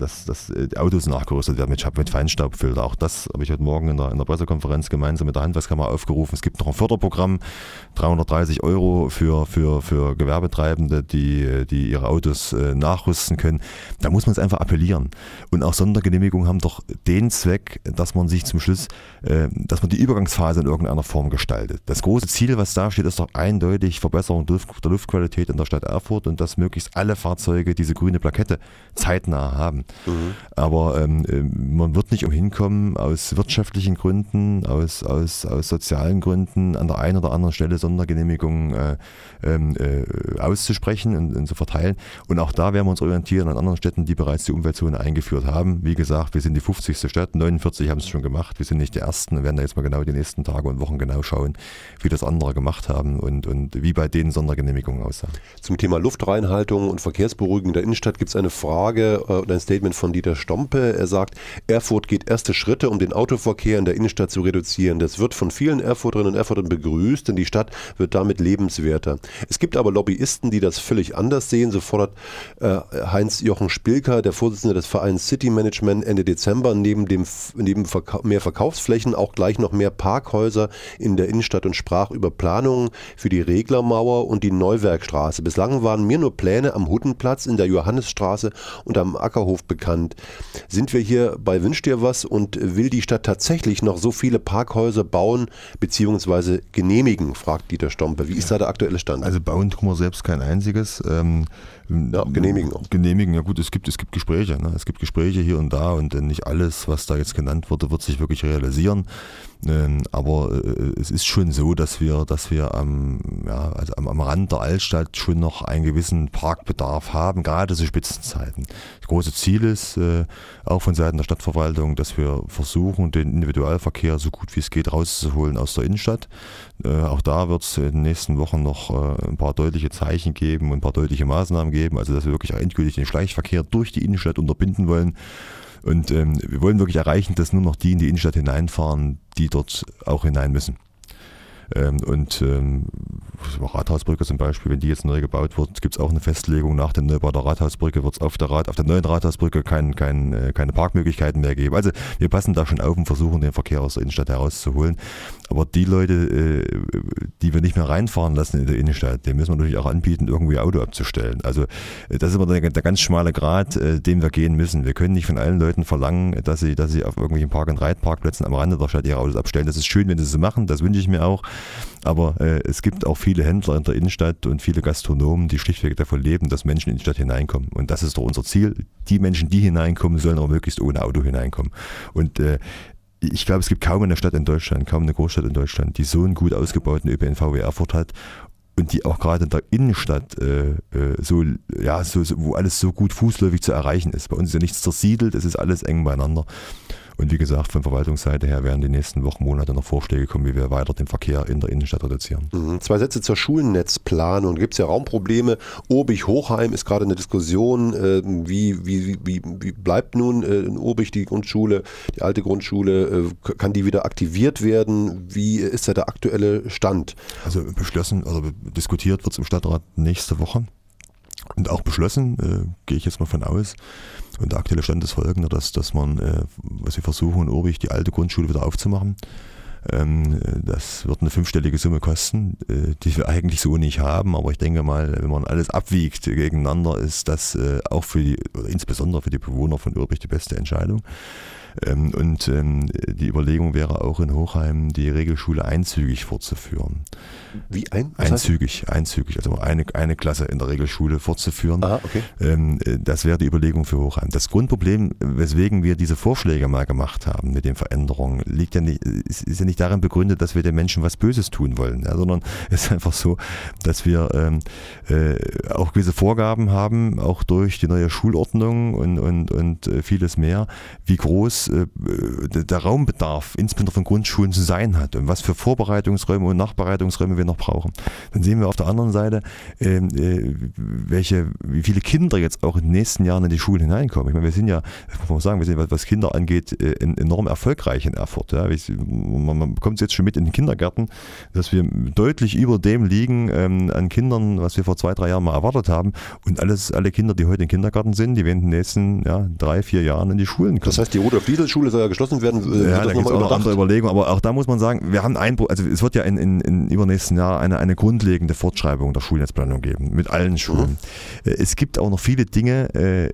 Autos nachgerüstet werden mit Feinstaubfilter. Auch das habe ich heute Morgen in der Pressekonferenz gemeinsam mit der Handwerkskammer aufgerufen. Es gibt noch ein Förderprogramm, 330 € für Gewerbetreibende, die ihre Autos nachrüsten können. Da muss man es einfach appellieren. Und auch Sondergenehmigungen haben doch den Zweck, dass man sich zum Schluss, dass man die Übergangsphase in irgendeiner Form gestaltet. Das große Ziel, was da steht, ist doch eindeutig Verbesserung der Luftqualität in der Stadt Erfurt und dass möglichst alle Fahrzeuge diese grüne Plakette zeitnah haben. Mhm. Aber man wird nicht umhin kommen, aus wirtschaftlichen Gründen, aus sozialen Gründen an der einen oder anderen Stelle Sondergenehmigungen auszusprechen und zu verteilen. Und auch da werden wir uns orientieren an anderen Städten, die bereits die Umweltzone eingeführt haben. Wie gesagt, wir sind die 50. Stadt, 49 haben es schon gemacht. Wir sind nicht die Ersten. Wir werden da jetzt mal genau die nächsten Tage und Wochen genau schauen, wie das andere gemacht haben und wie bei denen Sondergenehmigungen aussahen. Zum Thema Luftreinhaltung und Verkehrsberuhigung der Innenstadt gibt es eine Frage und ein Statement von Dieter Stompe. Er sagt, Erfurt geht erste Schritte, um den Autoverkehr in der Innenstadt zu reduzieren. Das wird von vielen Erfurterinnen und Erfurtern begrüßt, denn die Stadt wird damit lebenswerter. Es gibt aber Lobbyisten, die das völlig anders sehen. So fordert Heinz-Jochen Spilker, der Vorsitzende des Vereins City Management, Ende Dezember neben mehr Verkaufsflächen auch gleich noch mehr Parkhäuser in der Innenstadt und sprach über Planungen für die Reglermauer und die Neuwerkstraße. Bislang waren mir nur Pläne am Huttenplatz, in der Johannisstraße und am Ackerhof bekannt. Sind wir hier bei Wünsch dir was und will die Stadt tatsächlich noch so viele Parkhäuser bauen bzw. genehmigen, fragt Dieter Stompe. Wie ist da der aktuelle Stand? Also bauen tun wir selbst kein einziges. Genehmigen auch. Genehmigen, ja gut, es gibt Gespräche. Ne? Es gibt Gespräche hier und da und nicht alles, was da jetzt genannt wurde, wird sich wirklich realisieren. Aber es ist schon so, dass wir am Rand der Altstadt schon noch einen gewissen Parkbedarf haben, gerade zu Spitzenzeiten. Das große Ziel ist, auch von Seiten der Stadtverwaltung, dass wir versuchen, den Individualverkehr so gut wie es geht rauszuholen aus der Innenstadt. Auch da wird es in den nächsten Wochen noch ein paar deutliche Zeichen geben und ein paar deutliche Maßnahmen geben, also dass wir wirklich endgültig den Schleichverkehr durch die Innenstadt unterbinden wollen. Und wir wollen wirklich erreichen, dass nur noch die in die Innenstadt hineinfahren, die dort auch hinein müssen. Rathausbrücke zum Beispiel, wenn die jetzt neu gebaut wird, gibt es auch eine Festlegung, nach dem Neubau der Rathausbrücke wird es auf der neuen Rathausbrücke keine Parkmöglichkeiten mehr geben. Also wir passen da schon auf und versuchen, den Verkehr aus der Innenstadt herauszuholen. Aber die Leute, die wir nicht mehr reinfahren lassen in der Innenstadt, denen müssen wir natürlich auch anbieten, irgendwie Auto abzustellen. Also das ist immer der ganz schmale Grat, den wir gehen müssen. Wir können nicht von allen Leuten verlangen, dass sie auf irgendwelchen Park-and-Ride-Parkplätzen am Rande der Stadt ihre Autos abstellen. Das ist schön, wenn sie es machen, das wünsche ich mir auch. Aber es gibt auch viele Händler in der Innenstadt und viele Gastronomen, die schlichtweg davon leben, dass Menschen in die Stadt hineinkommen. Und das ist doch unser Ziel. Die Menschen, die hineinkommen, sollen aber möglichst ohne Auto hineinkommen. Und ich glaube, es gibt kaum eine Stadt in Deutschland, kaum eine Großstadt in Deutschland, die so einen gut ausgebauten ÖPNV wie Erfurt hat und die auch gerade in der Innenstadt wo alles so gut fußläufig zu erreichen ist. Bei uns ist ja nichts zersiedelt, es ist alles eng beieinander. Und wie gesagt, von Verwaltungsseite her werden die nächsten Wochen, Monate noch Vorschläge kommen, wie wir weiter den Verkehr in der Innenstadt reduzieren. 2 Sätze zur Schulnetzplanung. Gibt es ja Raumprobleme. Obig-Hochheim ist gerade eine Diskussion. Wie bleibt nun in Obig die Grundschule, die alte Grundschule? Kann die wieder aktiviert werden? Wie ist da der aktuelle Stand? Also diskutiert wird es im Stadtrat nächste Woche. Und auch beschlossen, gehe ich jetzt mal von aus. Und der aktuelle Stand ist folgender, dass wir versuchen, in Obig die alte Grundschule wieder aufzumachen. Das wird eine 5-stellige Summe kosten, die wir eigentlich so nicht haben. Aber ich denke mal, wenn man alles abwiegt gegeneinander, ist das auch insbesondere für die Bewohner von Obig die beste Entscheidung. Die Überlegung wäre auch in Hochheim, die Regelschule einzügig fortzuführen. Wie einzügig, also eine Klasse in der Regelschule fortzuführen. Aha, okay. Das wäre die Überlegung für Hochheim. Das Grundproblem, weswegen wir diese Vorschläge mal gemacht haben mit den Veränderungen, ist ja nicht darin begründet, dass wir den Menschen was Böses tun wollen, ja, sondern es ist einfach so, dass wir auch gewisse Vorgaben haben, auch durch die neue Schulordnung und vieles mehr, wie groß der Raumbedarf, insbesondere von Grundschulen, zu sein hat und was für Vorbereitungsräume und Nachbereitungsräume wir noch brauchen. Dann sehen wir auf der anderen Seite, wie viele Kinder jetzt auch in den nächsten Jahren in die Schulen hineinkommen. Ich meine, wir sind ja, muss man sagen, wir sind, was Kinder angeht, enorm erfolgreich in Erfurt. Ja. Man bekommt es jetzt schon mit in den Kindergärten, dass wir deutlich über dem liegen an Kindern, was wir vor 2-3 Jahren mal erwartet haben. Und alle Kinder, die heute im Kindergarten sind, die werden in den nächsten 3-4 Jahren in die Schulen kommen. Das heißt, die Rudolf-Diesel-Schule soll ja geschlossen werden. Ja, da gibt es auch noch andere Überlegungen. Aber auch da muss man sagen, wir haben es wird ja in übernächsten Jahr eine grundlegende Fortschreibung der Schulnetzplanung geben, mit allen Schulen. Es gibt auch noch viele Dinge,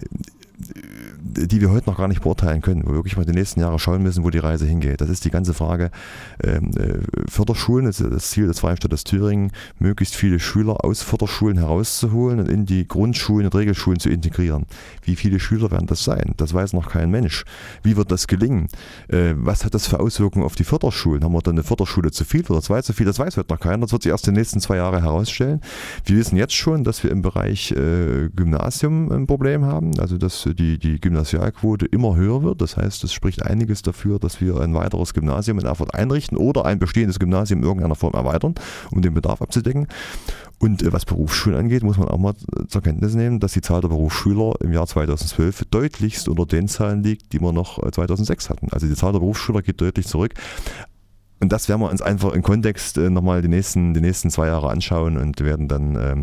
die wir heute noch gar nicht beurteilen können, wo wir wirklich mal die nächsten Jahre schauen müssen, wo die Reise hingeht. Das ist die ganze Frage Förderschulen, das ist das Ziel des Freien Staates Thüringen, möglichst viele Schüler aus Förderschulen herauszuholen und in die Grundschulen und Regelschulen zu integrieren. Wie viele Schüler werden das sein? Das weiß noch kein Mensch. Wie wird das gelingen? Was hat das für Auswirkungen auf die Förderschulen? Haben wir dann eine Förderschule zu viel oder 2 zu viel? Das weiß heute noch keiner. Das wird sich erst in den nächsten 2 Jahren herausstellen. Wir wissen jetzt schon, dass wir im Bereich Gymnasium ein Problem haben, also dass die Gymnasialquote immer höher wird. Das heißt, es spricht einiges dafür, dass wir ein weiteres Gymnasium in Erfurt einrichten oder ein bestehendes Gymnasium in irgendeiner Form erweitern, um den Bedarf abzudecken. Und was Berufsschulen angeht, muss man auch mal zur Kenntnis nehmen, dass die Zahl der Berufsschüler im Jahr 2012 deutlichst unter den Zahlen liegt, die wir noch 2006 hatten. Also die Zahl der Berufsschüler geht deutlich zurück. Und das werden wir uns einfach im Kontext nochmal die nächsten 2 Jahre anschauen und werden dann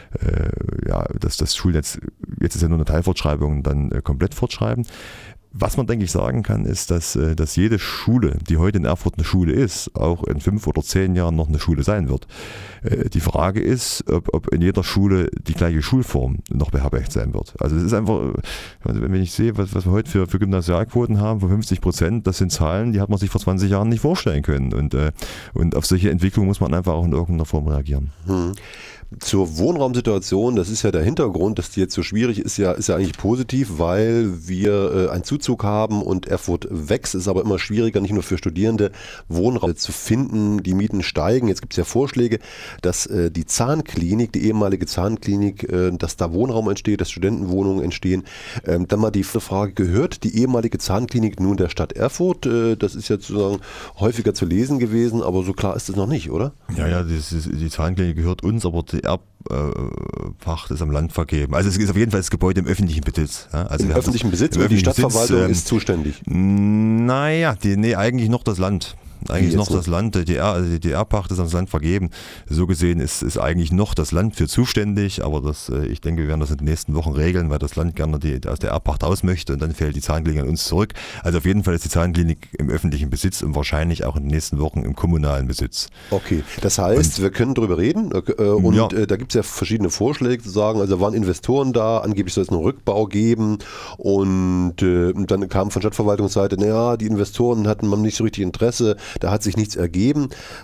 das Schulnetz, jetzt ist ja nur eine Teilfortschreibung, dann komplett fortschreiben. Was man, denke ich, sagen kann, ist, dass jede Schule, die heute in Erfurt eine Schule ist, auch in 5 oder 10 Jahren noch eine Schule sein wird. Die Frage ist, ob in jeder Schule die gleiche Schulform noch beherbergt sein wird. Also es ist einfach, wenn ich sehe, was wir heute für Gymnasialquoten haben von 50%, das sind Zahlen, die hat man sich vor 20 Jahren nicht vorstellen können. Und auf solche Entwicklungen muss man einfach auch in irgendeiner Form reagieren. Zur Wohnraumsituation, das ist ja der Hintergrund, dass die jetzt so schwierig ist ja eigentlich positiv, weil wir einen Zuzug haben und Erfurt wächst. Es ist aber immer schwieriger, nicht nur für Studierende Wohnraum zu finden. Die Mieten steigen. Jetzt gibt es ja Vorschläge, dass die Zahnklinik, die ehemalige Zahnklinik, dass da Wohnraum entsteht, dass Studentenwohnungen entstehen. Dann mal die Frage, gehört die ehemalige Zahnklinik nun der Stadt Erfurt? Das ist ja sozusagen häufiger zu lesen gewesen, aber so klar ist es noch nicht, oder? Ja, die Zahnklinik gehört uns, aber die Erbpacht ist am Land vergeben. Also es ist auf jeden Fall das Gebäude im öffentlichen Besitz. Ja? Also im öffentlichen Besitz und die Stadtverwaltung ist zuständig? Naja, eigentlich noch das Land. Eigentlich noch das Land, die Erbpacht ist ans Land vergeben. So gesehen ist eigentlich noch das Land für zuständig, aber ich denke, wir werden das in den nächsten Wochen regeln, weil das Land gerne aus der Erbpacht raus möchte und dann fällt die Zahnklinik an uns zurück. Also auf jeden Fall ist die Zahnklinik im öffentlichen Besitz und wahrscheinlich auch in den nächsten Wochen im kommunalen Besitz. Okay, das heißt, wir können darüber reden da gibt es ja verschiedene Vorschläge zu sagen, also waren Investoren da, angeblich soll es einen Rückbau geben und dann kam von Stadtverwaltungsseite, die Investoren hatten nicht so richtig Interesse, da hat sich nichts ergeben.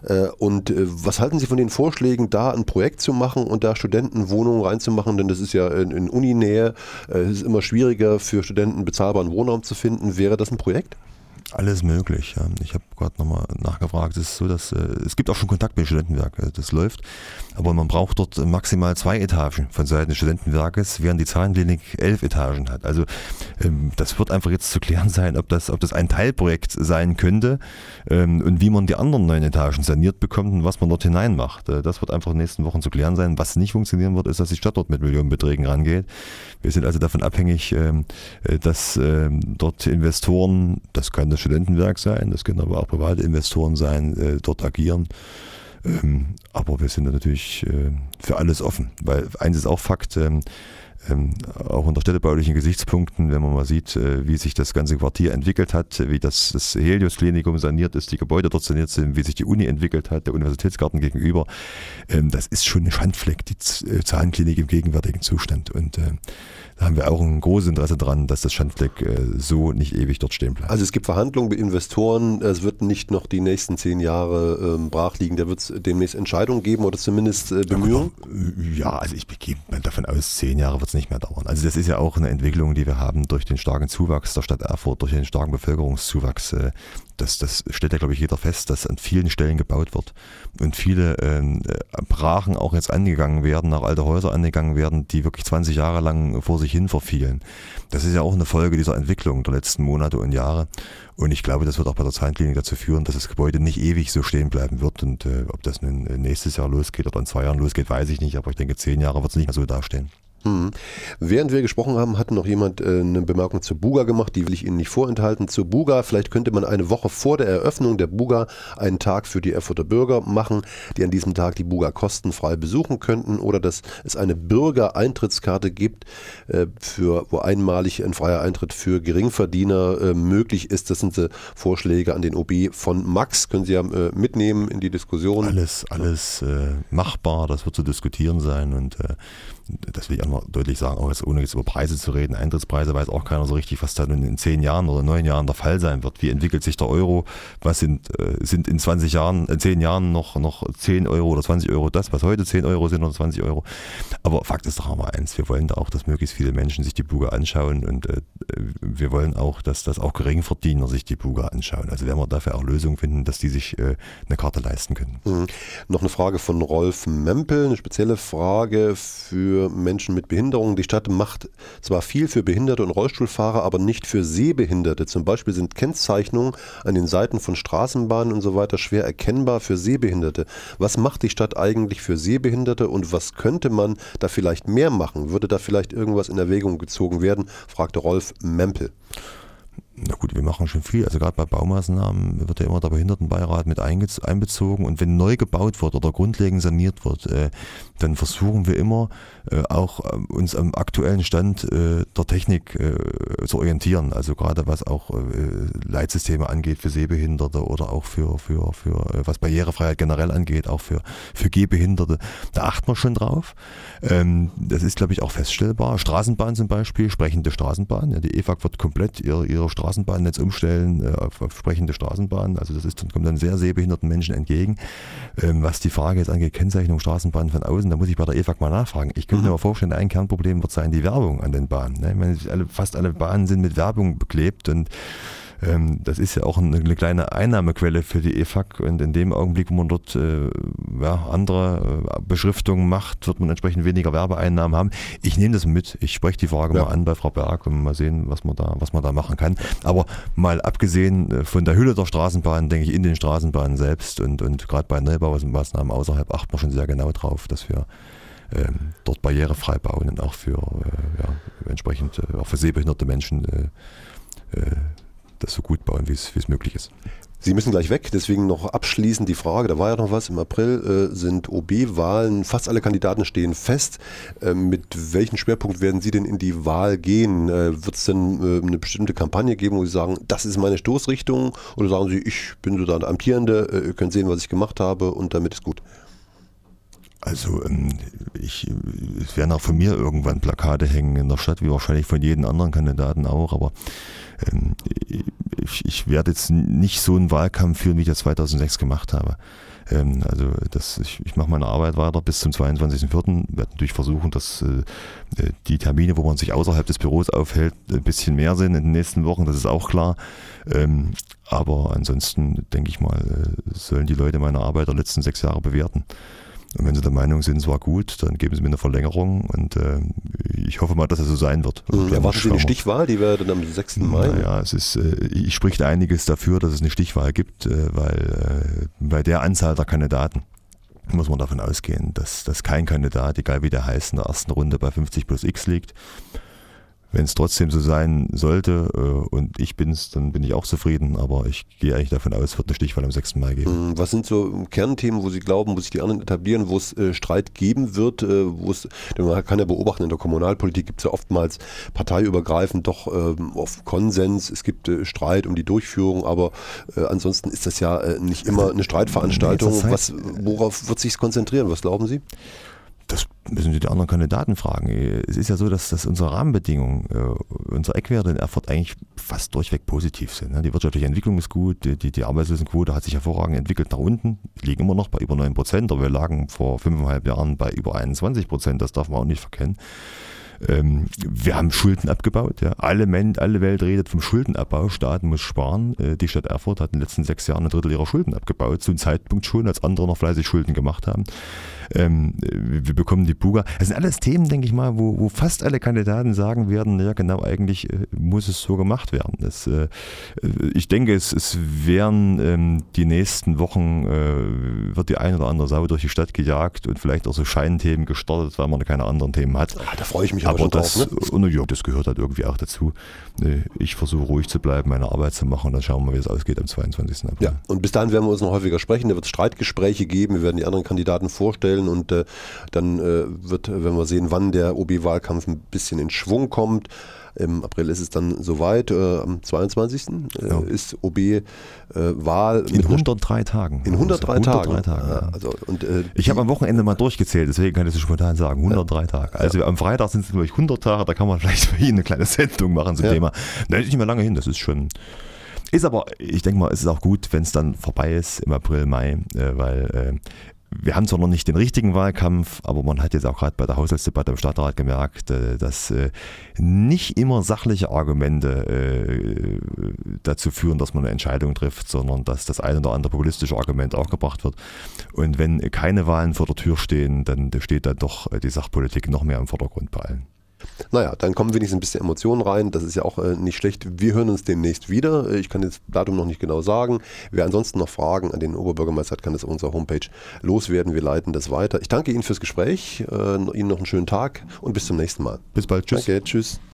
Was halten Sie von den Vorschlägen, da ein Projekt zu machen und da Studentenwohnungen reinzumachen? Denn das ist ja in Uninähe. Es ist immer schwieriger für Studenten bezahlbaren Wohnraum zu finden. Wäre das ein Projekt? Alles möglich. Ja. Ich habe gerade nochmal nachgefragt. Es ist so, dass es gibt auch schon Kontakt mit dem Studentenwerk. Das läuft. Aber man braucht dort maximal 2 Etagen von Seiten des Studentenwerkes, während die Zahnklinik 11 Etagen hat. Also das wird einfach jetzt zu klären sein, ob das ein Teilprojekt sein könnte und wie man die anderen 9 Etagen saniert bekommt und was man dort hinein macht. Das wird einfach in den nächsten Wochen zu klären sein. Was nicht funktionieren wird, ist, dass die Stadt dort mit Millionenbeträgen rangeht. Wir sind also davon abhängig, dass dort Investoren, das kann das Studentenwerk sein, das können aber auch private Investoren sein, dort agieren. Aber wir sind natürlich für alles offen, weil eins ist auch Fakt, auch unter städtebaulichen Gesichtspunkten, wenn man mal sieht, wie sich das ganze Quartier entwickelt hat, wie das Helios-Klinikum saniert ist, die Gebäude dort saniert sind, wie sich die Uni entwickelt hat, der Universitätsgarten gegenüber. Das ist schon ein Schandfleck, die Zahnklinik im gegenwärtigen Zustand. Und da haben wir auch ein großes Interesse daran, dass das Schandfleck so nicht ewig dort stehen bleibt. Also es gibt Verhandlungen mit Investoren, es wird nicht noch die nächsten 10 Jahre brach liegen, da wird es demnächst Entscheidungen geben oder zumindest Bemühungen? Ja, also ich gehe davon aus, 10 Jahre wird es nicht mehr dauern. Also das ist ja auch eine Entwicklung, die wir haben durch den starken Zuwachs der Stadt Erfurt, durch den starken Bevölkerungszuwachs. Das stellt ja, glaube ich, jeder fest, dass an vielen Stellen gebaut wird und viele Brachen auch jetzt angegangen werden, auch alte Häuser angegangen werden, die wirklich 20 Jahre lang vor sich hin verfielen. Das ist ja auch eine Folge dieser Entwicklung der letzten Monate und Jahre. Und ich glaube, das wird auch bei der Zahnklinik dazu führen, dass das Gebäude nicht ewig so stehen bleiben wird. Und ob das nun nächstes Jahr losgeht oder in 2 Jahren losgeht, weiß ich nicht. Aber ich denke, 10 Jahre wird es nicht mehr so dastehen. Während wir gesprochen haben, hat noch jemand eine Bemerkung zur Buga gemacht, die will ich Ihnen nicht vorenthalten. Zur Buga, vielleicht könnte man eine Woche vor der Eröffnung der Buga einen Tag für die Erfurter Bürger machen, die an diesem Tag die Buga kostenfrei besuchen könnten, oder dass es eine Bürgereintrittskarte gibt, wo einmalig ein freier Eintritt für Geringverdiener möglich ist. Das sind Vorschläge an den OB von Max, können Sie ja mitnehmen in die Diskussion. Alles machbar, das wird zu diskutieren sein, und das will ich auch noch deutlich sagen, auch jetzt, ohne jetzt über Preise zu reden, Eintrittspreise weiß auch keiner so richtig, was dann in 10 Jahren oder 9 Jahren der Fall sein wird. Wie entwickelt sich der Euro? Was sind in 10 Jahren noch 10 Euro oder 20 Euro das, was heute 10 Euro sind oder 20 Euro? Aber Fakt ist doch aber eins, wir wollen da auch, dass möglichst viele Menschen sich die Buga anschauen, und wir wollen auch, dass auch Geringverdiener sich die Buga anschauen. Also werden wir dafür auch Lösungen finden, dass die sich eine Karte leisten können. Noch eine Frage von Rolf Mempel, eine spezielle Frage für Menschen mit Behinderungen. Die Stadt macht zwar viel für Behinderte und Rollstuhlfahrer, aber nicht für Sehbehinderte. Zum Beispiel sind Kennzeichnungen an den Seiten von Straßenbahnen und so weiter schwer erkennbar für Sehbehinderte. Was macht die Stadt eigentlich für Sehbehinderte, und was könnte man da vielleicht mehr machen? Würde da vielleicht irgendwas in Erwägung gezogen werden? Fragte Rolf Mempel. Na gut, wir machen schon viel. Also gerade bei Baumaßnahmen wird ja immer der Behindertenbeirat mit einbezogen, und wenn neu gebaut wird oder grundlegend saniert wird, dann versuchen wir immer auch uns am aktuellen Stand der Technik zu orientieren. Also gerade was auch Leitsysteme angeht für Sehbehinderte oder auch für was Barrierefreiheit generell angeht, auch für Gehbehinderte. Da achten wir schon drauf. Das ist, glaube ich, auch feststellbar. Straßenbahn zum Beispiel, sprechende Straßenbahn. Ja, die EFAG wird komplett ihre Straßenbahnnetz umstellen auf sprechende Straßenbahnen. Also kommt dann sehr sehbehinderten Menschen entgegen. Was die Frage jetzt angeht, Kennzeichnung Straßenbahnen von außen, da muss ich bei der EFAG mal nachfragen. Ich könnte mir mal vorstellen, ein Kernproblem wird sein die Werbung an den Bahnen. Ich meine, fast alle Bahnen sind mit Werbung beklebt, und das ist ja auch eine kleine Einnahmequelle für die EFAG, und in dem Augenblick, wo man dort andere Beschriftungen macht, wird man entsprechend weniger Werbeeinnahmen haben. Ich nehme das mit, ich spreche die Frage mal an bei Frau Berg und mal sehen, was man da machen kann. Aber mal abgesehen von der Hülle der Straßenbahn, denke ich, in den Straßenbahnen selbst und gerade bei Neubaumaßnahmen außerhalb achten wir schon sehr genau drauf, dass wir dort barrierefrei bauen und auch für entsprechend auch für sehbehinderte Menschen das so gut bauen, wie es möglich ist. Sie müssen gleich weg, deswegen noch abschließend die Frage, da war ja noch was, im April sind OB-Wahlen, fast alle Kandidaten stehen fest. Mit welchem Schwerpunkt werden Sie denn in die Wahl gehen? Wird es denn eine bestimmte Kampagne geben, wo Sie sagen, das ist meine Stoßrichtung? Oder sagen Sie, ich bin so der Amtierende, ihr könnt sehen, was ich gemacht habe, und damit ist gut? Also es werden auch von mir irgendwann Plakate hängen in der Stadt, wie wahrscheinlich von jedem anderen Kandidaten auch, aber ich werde jetzt nicht so einen Wahlkampf führen, wie ich das 2006 gemacht habe. Also ich mache meine Arbeit weiter bis zum 22.04. werde natürlich versuchen, dass die Termine, wo man sich außerhalb des Büros aufhält, ein bisschen mehr sind in den nächsten Wochen, das ist auch klar. Aber ansonsten, denke ich mal, sollen die Leute meine Arbeit der letzten 6 Jahre bewerten. Und wenn sie der Meinung sind, es war gut, dann geben sie mir eine Verlängerung, und ich hoffe mal, dass es so sein wird. Erwarten Sie eine Stichwahl, die wäre dann am 6. Mai? Naja, ich spricht einiges dafür, dass es eine Stichwahl gibt, weil bei der Anzahl der Kandidaten muss man davon ausgehen, dass kein Kandidat, egal wie der heißt, in der ersten Runde bei 50 plus X liegt. Wenn es trotzdem so sein sollte und ich bin's, dann bin ich auch zufrieden, aber ich gehe eigentlich davon aus, es wird eine Stichwahl am 6. Mai geben. Was sind so Kernthemen, wo Sie glauben, wo sich die anderen etablieren, wo es Streit geben wird, denn man kann ja beobachten, in der Kommunalpolitik gibt es ja oftmals parteiübergreifend doch oft Konsens, es gibt Streit um die Durchführung, aber ansonsten ist das ja nicht immer eine Streitveranstaltung. Worauf wird sich konzentrieren, was glauben Sie? Das müssen Sie die anderen Kandidaten fragen. Es ist ja so, dass unsere Rahmenbedingungen, unsere Eckwerte in Erfurt eigentlich fast durchweg positiv sind. Die wirtschaftliche Entwicklung ist gut, die Arbeitslosenquote hat sich hervorragend entwickelt nach unten. Wir liegen immer noch bei über 9%, aber wir lagen vor 5,5 Jahren bei über 21%, das darf man auch nicht verkennen. Wir haben Schulden abgebaut. Ja. Alle Welt redet vom Schuldenabbau. Staat muss sparen. Die Stadt Erfurt hat in den letzten 6 Jahren 1/3 ihrer Schulden abgebaut. Zu einem Zeitpunkt schon, als andere noch fleißig Schulden gemacht haben. Wir bekommen die Buga. Das sind alles Themen, denke ich mal, wo fast alle Kandidaten sagen werden, ja genau, eigentlich muss es so gemacht werden. Ich denke, es werden die nächsten Wochen, wird die ein oder andere Sau durch die Stadt gejagt und vielleicht auch so Scheinthemen gestartet, weil man keine anderen Themen hat. Da freue ich mich aber das, drauf, ne? Ja, das gehört halt irgendwie auch dazu. Ich versuche ruhig zu bleiben, meine Arbeit zu machen und dann schauen wir, wie es ausgeht am 22. April. Ja, und bis dahin werden wir uns noch häufiger sprechen. Da wird es Streitgespräche geben, wir werden die anderen Kandidaten vorstellen und dann werden wir sehen, wann der OB-Wahlkampf ein bisschen in Schwung kommt. Im April ist es dann soweit, am 22. Ist OB-Wahl. In 103 Tagen. In 103 Tagen. Ja. Ich habe am Wochenende mal durchgezählt, deswegen kann ich es spontan sagen, 103 Tage. Also am Freitag sind es nämlich 100 Tage, da kann man vielleicht für ihn eine kleine Sendung machen zum Thema. Nein, ist nicht mehr lange hin, das ist schon... Ist aber, ich denke mal, es ist auch gut, wenn es dann vorbei ist im April, Mai, weil... Wir haben zwar noch nicht den richtigen Wahlkampf, aber man hat jetzt auch gerade bei der Haushaltsdebatte im Stadtrat gemerkt, dass nicht immer sachliche Argumente dazu führen, dass man eine Entscheidung trifft, sondern dass das ein oder andere populistische Argument auch gebracht wird. Und wenn keine Wahlen vor der Tür stehen, dann steht dann doch die Sachpolitik noch mehr im Vordergrund bei allen. Naja, dann kommen wenigstens ein bisschen Emotionen rein. Das ist ja auch nicht schlecht. Wir hören uns demnächst wieder. Ich kann jetzt Datum noch nicht genau sagen. Wer ansonsten noch Fragen an den Oberbürgermeister hat, kann das auf unserer Homepage loswerden. Wir leiten das weiter. Ich danke Ihnen fürs Gespräch. Ihnen noch einen schönen Tag und bis zum nächsten Mal. Bis bald. Tschüss. Danke, tschüss.